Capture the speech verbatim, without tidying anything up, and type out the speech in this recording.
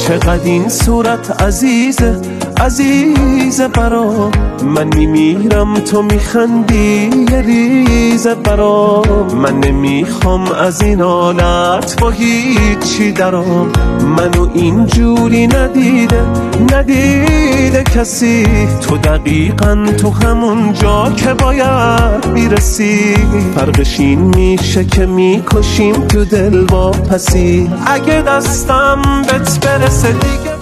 چقدر این صورت عزیزه عزیزه برام، من میمیرم تو میخندی یه ریزه برام. من نمیخوام از این حالت با هیچی درام، منو اینجوری ندیده ندیده کسی. تو دقیقا تو همون جا که باید میرسی، فرقش این میشه که میکشیم تو دل با پسی. اگه دستم بهت برسه دیگه